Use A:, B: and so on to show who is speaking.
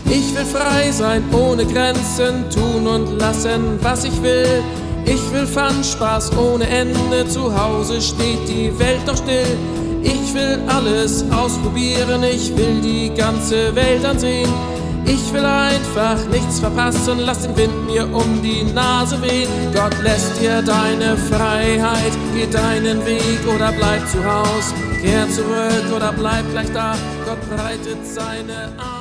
A: Ich will frei sein, ohne Grenzen, tun und lassen, was ich will. Ich will Fun, Spaß ohne Ende, zu Hause steht die Welt doch still. Ich will alles ausprobieren, ich will die ganze Welt ansehen. Ich will einfach nichts verpassen, lass den Wind mir um die Nase wehen. Gott lässt dir deine Freiheit, geh deinen Weg oder bleib zu Haus. Kehr zurück oder bleib gleich da, Gott breitet seine Arme.